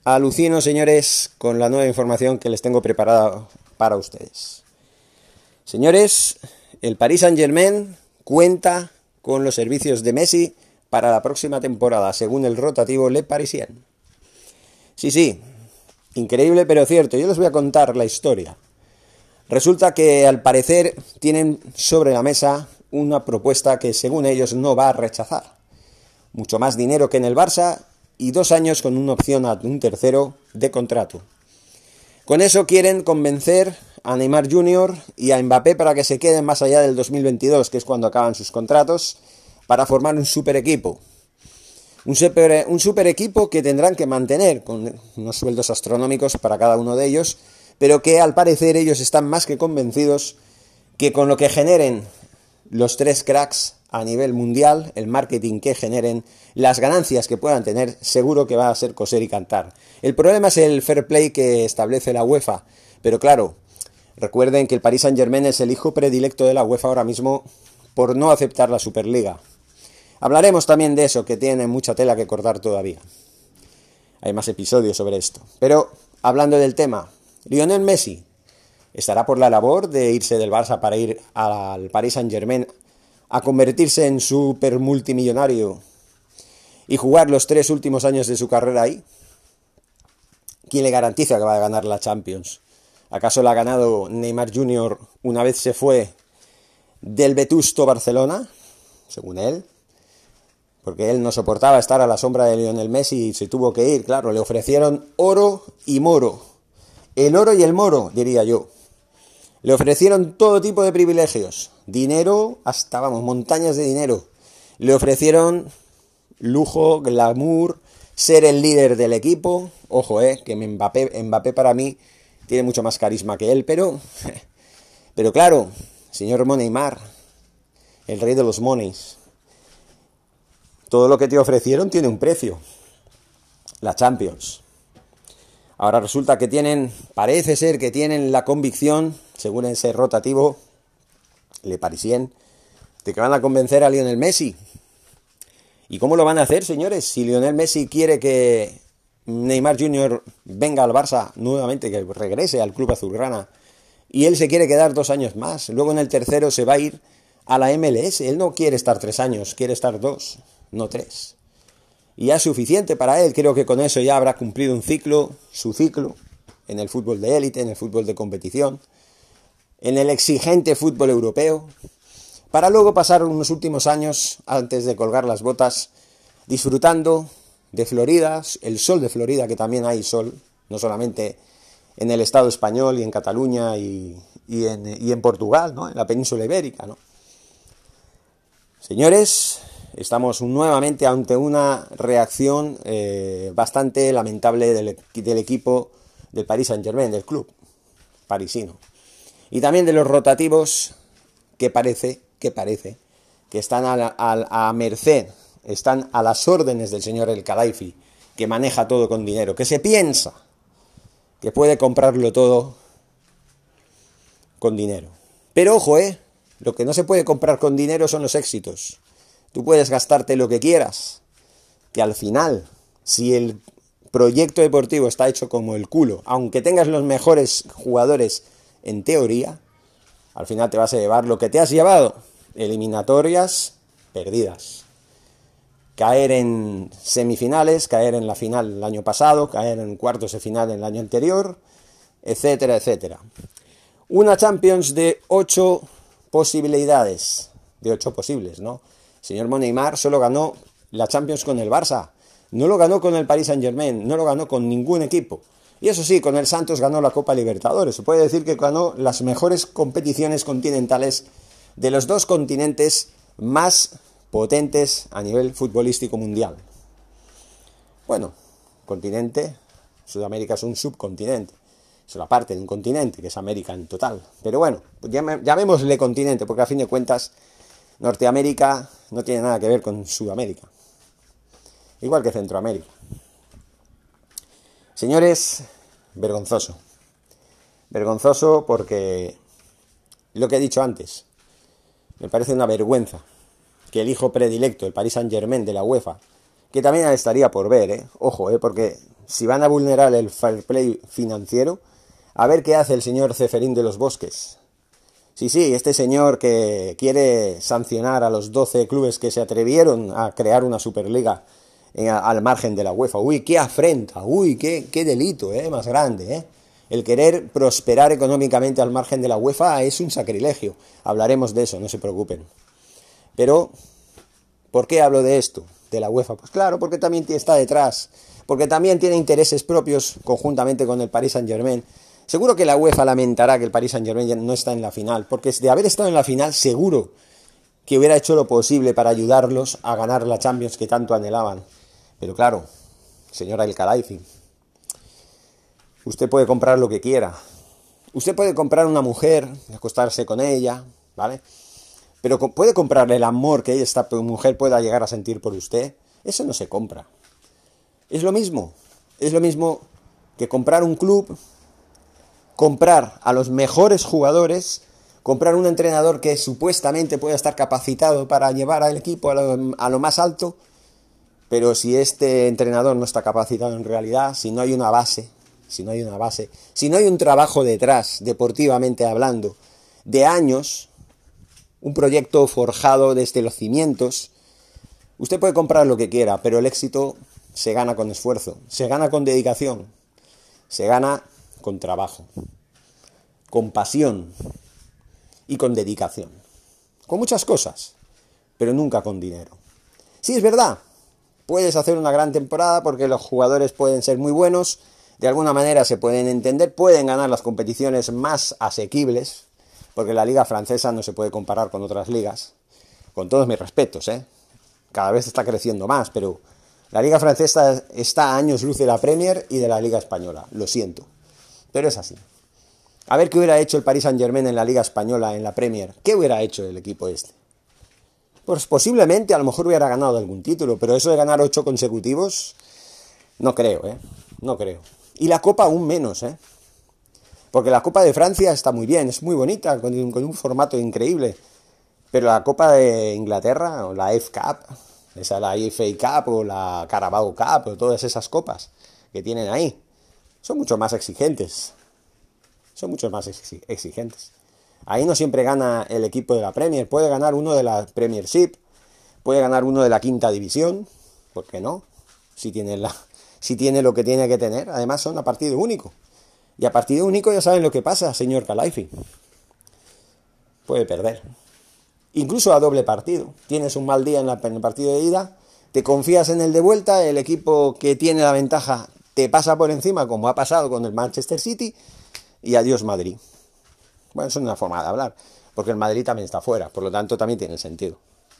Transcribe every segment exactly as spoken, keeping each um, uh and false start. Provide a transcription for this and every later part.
Alucino, señores, con la nueva información que les tengo preparada para ustedes. Señores, el Paris Saint-Germain cuenta con los servicios de Messi para la próxima temporada, según el rotativo Le Parisien. Sí, sí, increíble pero cierto. Yo les voy a contar la historia. Resulta que al parecer tienen sobre la mesa una propuesta que según ellos no va a rechazar. Mucho más dinero que en el Barça y dos años con una opción a un tercero de contrato. Con eso quieren convencer a Neymar junior y a Mbappé para que se queden más allá del dos mil veintidós, que es cuando acaban sus contratos, para formar un super equipo. Un super, un super equipo que tendrán que mantener con unos sueldos astronómicos para cada uno de ellos, pero que al parecer ellos están más que convencidos que con lo que generen los tres cracks a nivel mundial, el marketing que generen, las ganancias que puedan tener, seguro que va a ser coser y cantar. El problema es el fair play que establece la UEFA, pero claro, recuerden que el Paris Saint-Germain es el hijo predilecto de la UEFA ahora mismo por no aceptar la Superliga. Hablaremos también de eso, que tiene mucha tela que cortar todavía. Hay más episodios sobre esto. Pero, hablando del tema, Lionel Messi estará por la labor de irse del Barça para ir al Paris Saint-Germain a convertirse en super multimillonario y jugar los tres últimos años de su carrera ahí. ¿Quién le garantiza que va a ganar la Champions? ¿Acaso la ha ganado Neymar junior una vez se fue del vetusto Barcelona? Según él. Porque él no soportaba estar a la sombra de Lionel Messi y se tuvo que ir. Claro, le ofrecieron oro y moro. El oro y el moro, diría yo. Le ofrecieron todo tipo de privilegios. Dinero, hasta, vamos, montañas de dinero. Le ofrecieron lujo, glamour, ser el líder del equipo. Ojo, eh, que Mbappé, Mbappé para mí tiene mucho más carisma que él, pero... Pero claro, señor Neymar, el rey de los monies, todo lo que te ofrecieron tiene un precio. La Champions. Ahora resulta que tienen, parece ser que tienen la convicción, según ese rotativo, Le Parisien, de que van a convencer a Lionel Messi. ¿Y cómo lo van a hacer, señores? Si Lionel Messi quiere que Neymar junior venga al Barça nuevamente, que regrese al club azulgrana, y él se quiere quedar dos años más, luego en el tercero se va a ir a la M L S. Él no quiere estar tres años, quiere estar dos, no tres. Y ya es suficiente para él. Creo que con eso ya habrá cumplido un ciclo, su ciclo, en el fútbol de élite, en el fútbol de competición, en el exigente fútbol europeo, para luego pasar unos últimos años, antes de colgar las botas, disfrutando de Florida, el sol de Florida, que también hay sol, no solamente en el Estado español y en Cataluña y, y, en, y en Portugal, ¿no? En la península ibérica, ¿no? Señores, estamos nuevamente ante una reacción eh, bastante lamentable del, del equipo del Paris Saint-Germain, del club parisino. Y también de los rotativos que parece, que parece, que están a, la, a, a merced, están a las órdenes del señor El Khelaifi, que maneja todo con dinero, que se piensa que puede comprarlo todo con dinero. Pero ojo, eh, lo que no se puede comprar con dinero son los éxitos. Tú puedes gastarte lo que quieras, que al final, si el proyecto deportivo está hecho como el culo, aunque tengas los mejores jugadores en teoría, al final te vas a llevar lo que te has llevado, eliminatorias perdidas. Caer en semifinales, caer en la final el año pasado, caer en cuartos de final el año anterior, etcétera, etcétera. Una Champions de ocho posibilidades, de ocho posibles, ¿no? El señor Neymar solo ganó la Champions con el Barça, no lo ganó con el Paris Saint-Germain, no lo ganó con ningún equipo. Y eso sí, con el Santos ganó la Copa Libertadores. Se puede decir que ganó las mejores competiciones continentales de los dos continentes más potentes a nivel futbolístico mundial. Bueno, continente, Sudamérica es un subcontinente, es la parte de un continente, que es América en total. Pero bueno, llamémosle continente, porque a fin de cuentas Norteamérica no tiene nada que ver con Sudamérica, igual que Centroamérica. Señores, vergonzoso. Vergonzoso porque, lo que he dicho antes, me parece una vergüenza que el hijo predilecto, el Paris Saint-Germain de la UEFA, que también estaría por ver, ¿eh? Ojo, ¿eh? Porque si van a vulnerar el fair play financiero, a ver qué hace el señor Ceferín de los Bosques. Sí, sí, este señor que quiere sancionar a los doce clubes que se atrevieron a crear una Superliga en, a, al margen de la UEFA. Uy, qué afrenta, uy, qué, qué delito, eh, más grande, eh. El querer prosperar económicamente al margen de la UEFA es un sacrilegio. Hablaremos de eso, no se preocupen. Pero, ¿por qué hablo de esto? De la UEFA. Pues claro, porque también está detrás. Porque también tiene intereses propios conjuntamente con el Paris Saint-Germain. Seguro que la UEFA lamentará que el Paris Saint-Germain ya no está en la final. Porque de haber estado en la final, seguro que hubiera hecho lo posible para ayudarlos a ganar la Champions que tanto anhelaban. Pero claro, señora El Khelaifi, usted puede comprar lo que quiera. Usted puede comprar una mujer, acostarse con ella, ¿vale? Pero puede comprarle el amor que esta mujer pueda llegar a sentir por usted. Eso no se compra. Es lo mismo. Es lo mismo que comprar un club, comprar a los mejores jugadores, comprar un entrenador que supuestamente pueda estar capacitado para llevar al equipo a lo, a lo más alto, pero si este entrenador no está capacitado en realidad, si no hay una base, si no hay una base, si no hay un trabajo detrás, deportivamente hablando, de años, un proyecto forjado desde los cimientos, usted puede comprar lo que quiera, pero el éxito se gana con esfuerzo, se gana con dedicación, se gana con trabajo, con pasión y con dedicación. Con muchas cosas, pero nunca con dinero. Sí, es verdad, puedes hacer una gran temporada porque los jugadores pueden ser muy buenos, de alguna manera se pueden entender, pueden ganar las competiciones más asequibles, porque la liga francesa no se puede comparar con otras ligas, con todos mis respetos, ¿eh? Cada vez está creciendo más, pero la liga francesa está a años luz de la Premier y de la liga española, lo siento, pero es así. A ver qué hubiera hecho el Paris Saint-Germain en la liga española, en la Premier. ¿Qué hubiera hecho el equipo este? Pues posiblemente a lo mejor hubiera ganado algún título, pero eso de ganar ocho consecutivos, no creo, ¿eh? No creo. Y la Copa aún menos, ¿eh? Porque la Copa de Francia está muy bien, es muy bonita, con un, con un formato increíble. Pero la Copa de Inglaterra, o la F Cup, esa la F A Cup o la Carabao Cup, o todas esas copas que tienen ahí, son mucho más exigentes. Son mucho más exigentes. Ahí no siempre gana el equipo de la Premier, puede ganar uno de la Premiership, puede ganar uno de la quinta división, ¿por qué no? Si tiene, la, si tiene lo que tiene que tener, además son a partido único. Y a partido único ya saben lo que pasa, señor Khelaifi. Puede perder. Incluso a doble partido. Tienes un mal día en, la, en el partido de ida, te confías en el de vuelta, el equipo que tiene la ventaja te pasa por encima, como ha pasado con el Manchester City, y adiós Madrid. Bueno, eso es una forma de hablar, porque el Madrid también está fuera, por lo tanto también tiene sentido.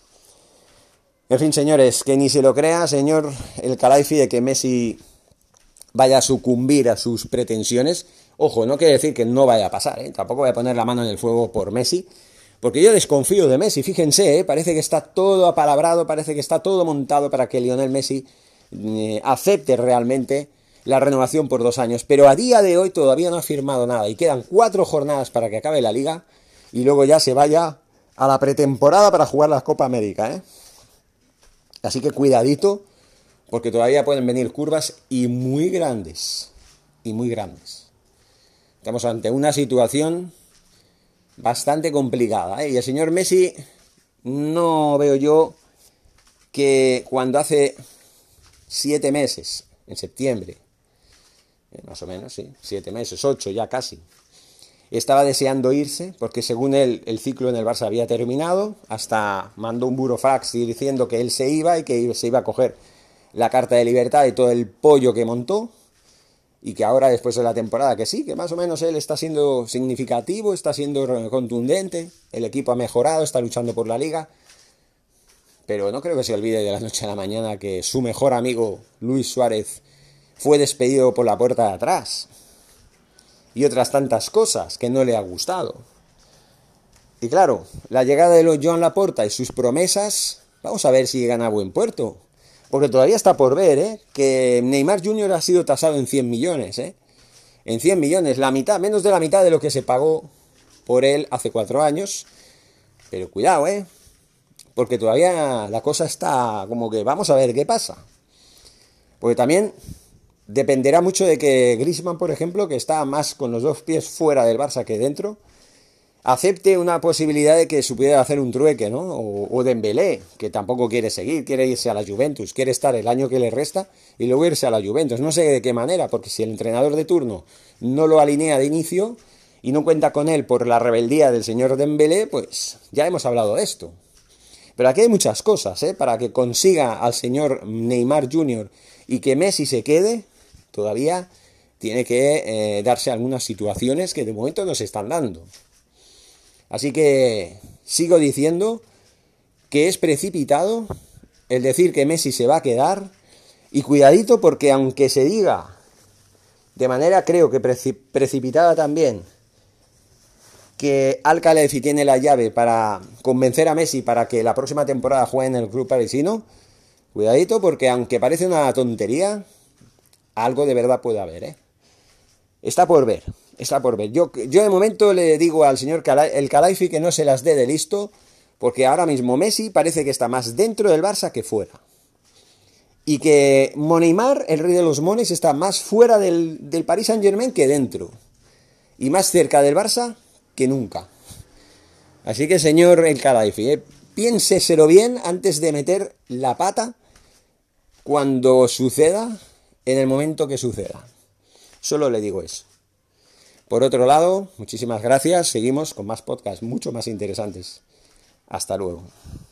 En fin, señores, que ni se lo crea, señor El Khelaifi, de que Messi vaya a sucumbir a sus pretensiones. Ojo, no quiere decir que no vaya a pasar, ¿eh? Tampoco voy a poner la mano en el fuego por Messi, porque yo desconfío de Messi, fíjense, ¿eh? Parece que está todo apalabrado, parece que está todo montado para que Lionel Messi eh, acepte realmente la renovación por dos años, pero a día de hoy todavía no ha firmado nada y quedan cuatro jornadas para que acabe la liga y luego ya se vaya a la pretemporada para jugar la Copa América, ¿eh? Así que cuidadito, porque todavía pueden venir curvas y muy grandes, y muy grandes. Estamos ante una situación bastante complicada, ¿eh? Y el señor Messi, no veo yo que cuando hace siete meses, en septiembre, eh, más o menos, sí, siete meses, ocho ya casi, estaba deseando irse, porque según él, el ciclo en el Barça había terminado, hasta mandó un burofax diciendo que él se iba y que se iba a coger la carta de libertad y todo el pollo que montó, y que ahora después de la temporada, que sí, que más o menos él está siendo significativo, está siendo contundente, el equipo ha mejorado, está luchando por la liga, pero no creo que se olvide de la noche a la mañana que su mejor amigo Luis Suárez fue despedido por la puerta de atrás, y otras tantas cosas que no le ha gustado. Y claro, la llegada de los Joan Laporta y sus promesas, vamos a ver si llegan a buen puerto. Porque todavía está por ver, ¿eh? Que Neymar junior ha sido tasado en cien millones, ¿eh? En cien millones, la mitad, menos de la mitad de lo que se pagó por él hace cuatro años. Pero cuidado, ¿eh? Porque todavía la cosa está como que vamos a ver qué pasa. Porque también dependerá mucho de que Griezmann, por ejemplo, que está más con los dos pies fuera del Barça que dentro, acepte una posibilidad de que se pudiera hacer un trueque, ¿no? O, o Dembélé, que tampoco quiere seguir, quiere irse a la Juventus, quiere estar el año que le resta y luego irse a la Juventus. No sé de qué manera, porque si el entrenador de turno no lo alinea de inicio y no cuenta con él por la rebeldía del señor Dembélé, pues ya hemos hablado de esto. Pero aquí hay muchas cosas, ¿eh? Para que consiga al señor Neymar junior y que Messi se quede, todavía tiene que eh, darse algunas situaciones que de momento no se están dando. Así que sigo diciendo que es precipitado el decir que Messi se va a quedar, y cuidadito porque aunque se diga de manera creo que precipitada también que Al-Khelaifi tiene la llave para convencer a Messi para que la próxima temporada juegue en el club parisino, cuidadito porque aunque parece una tontería, algo de verdad puede haber, ¿eh? Está por ver. Está por ver. Yo, yo de momento le digo al señor El Khelaifi que no se las dé de listo, porque ahora mismo Messi parece que está más dentro del Barça que fuera. Y que Neymar, el rey de los mones, está más fuera del, del Paris Saint-Germain que dentro. Y más cerca del Barça que nunca. Así que señor El Khelaifi, eh, piénseselo bien antes de meter la pata cuando suceda, en el momento que suceda. Solo le digo eso. Por otro lado, muchísimas gracias. Seguimos con más podcasts mucho más interesantes. Hasta luego.